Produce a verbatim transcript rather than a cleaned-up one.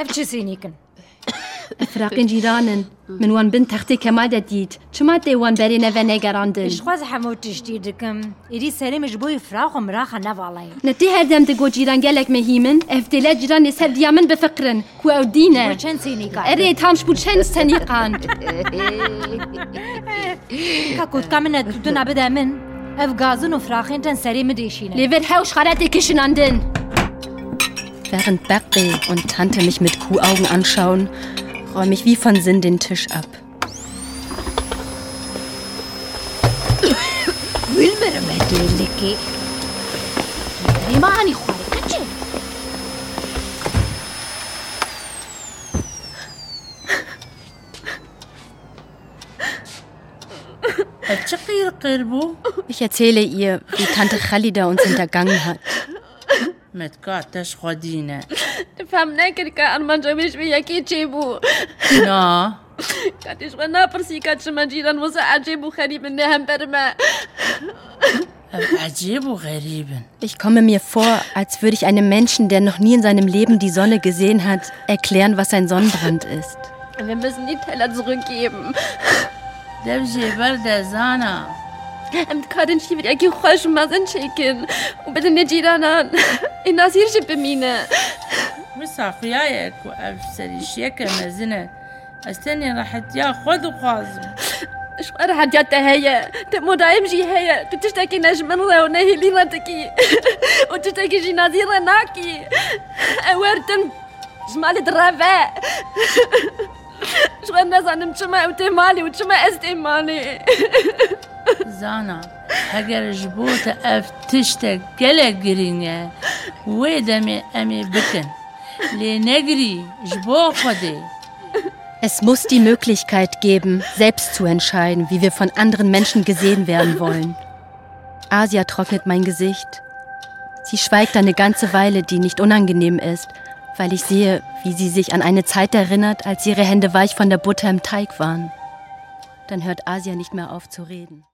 افتشي سينيكن فراقين جيرانن من وان بنت تختي كمال دديت شماتي وان بري نفني قراندن ايش خواز حموتش ديدكم إيدي سليم جبوي فراغ ومراخ نفعلي نتي هردم تقو جيران قالك مهيمن افتلا جيران يسهد ديامن بفقرن كو او دينا وشن سينيكا اريد هامش بوشن سنيقان كاكوت كامنة تدنا بدا من اف غازن وفراخين تن سليم ديشينا ليفر هاوش خراتي كشناندن. Während Berke und Tante mich mit Kuhaugen anschauen, räume ich wie von Sinn den Tisch ab. Ich erzähle ihr, wie Tante Khalida uns hintergangen hat. متقاطش خدينا فهمناك كان ما جابيش بيا كي تجيبو نا كاتش وانا برسي كاتش ما جيران وسا عجيبو غريب انهم برما عجيب وغريب. Ich komme mir vor, als würde ich einem Menschen, der noch nie in seinem Leben die Sonne gesehen hat, erklären, was ein Sonnenbrand ist. Wir müssen die Teller zurückgeben. دبجي برد زانا أم تكادن شي بدي أكيد خوش ما زنشيكن وبدنا جيرانا الناس يرجع بمينا مسافياك وأبصري شيكة مزنة استني راحت ياخذ وخازم شو راح جات هي تمو دايم جي هي تشتكي نجم الله ونهي لينا تكي وتشتكي جي نازيرة ناكي أورتن جمال درافة شو الناس عندهم شما وتمالي وشما استمالي زانا هجر جبوت أف تشتك جلا جرينة ويدمي أمي بكن لنجري جبو خدي. Es muss die Möglichkeit geben, selbst zu entscheiden, wie wir von anderen Menschen gesehen werden wollen. Asia trocknet mein Gesicht. Sie schweigt eine ganze Weile, die nicht unangenehm ist, weil ich sehe, wie sie sich an eine Zeit erinnert, als ihre Hände weich von der Butter im Teig waren. Dann hört Asia nicht mehr auf zu reden.